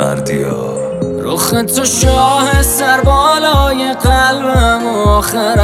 بردیا رخ تو شاه سربالای قلبم آخر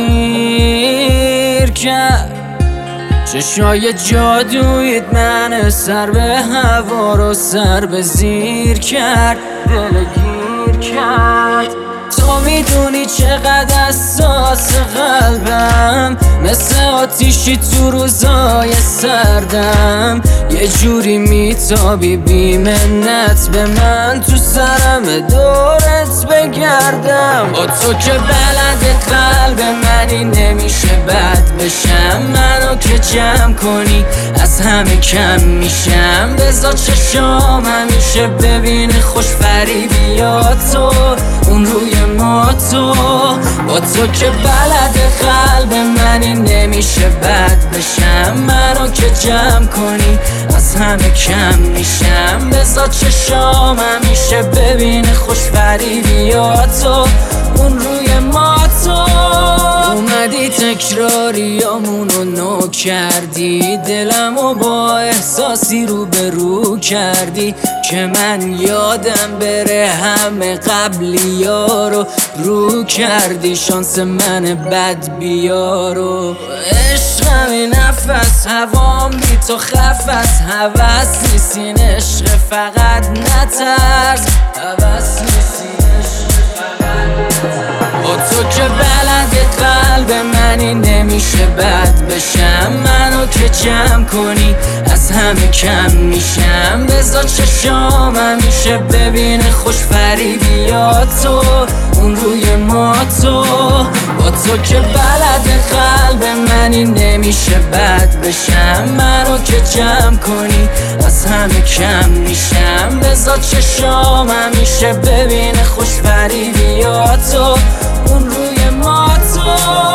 اسیر کرد. چشای جادویت من سر به هوا رو سر به زیر کرد، دلگیر کرد. تو میدونی چقدر حساس قلبم، مثل آتیشی تو روزای سردم. یه جوری میتابی بی منت به من، تو سرم دورت بگردم. با تو که بلد قلب منی نمیشه بد بشم. منو که جمع کنی از همه کم میشم. بذار چشام همیشه ببینه خوش فریبیات تو، اون روی ما تو. با تو که بلد قلب منی نمیشه بد بشم. منو که جمع کنی از همه کم میشم. بذار چشام همیشه ببینه خوش فریبیات تو، اون روی ما تو. اومدی تکراریامونو نو کردی، دلمو با احساسی رو به رو کردی که من یادم بره همه قبلیا رو کردی. شانس من بد بیارو عشقم این نفس، هوام بی تو خفس. هوس نیستین عشق فقط نترس، هوس نیستین عشق فقط نترس. با تو که بلد قلب منی نمیشه بد بشم. منو که جمع کنی از همه کم میشم. بذار چشام همیشه ببینه خوش فریبیات تو، اون روی ما تو. با تو که بلد قلب منی نمیشه بد بشم. منو که جمع کنی از همه کم میشم. بذار چشام همیشه ببینه خوش فریبیات تو، اون روی ما تو.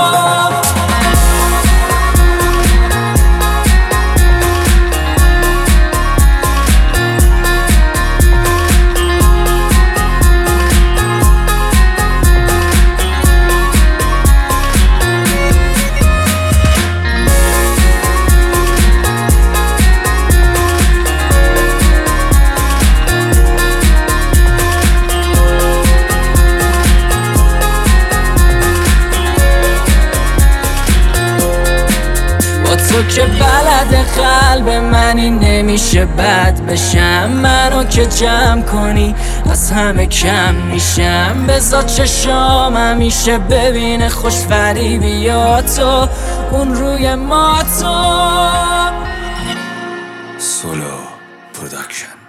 تو که بلد قلب منی نمیشه بد بشم. منو که جمع کنی از همه کم میشم. بذار چشام همیشه ببینه خوش فریبیات تو، اون روی ما تو. سولو پروداکشن.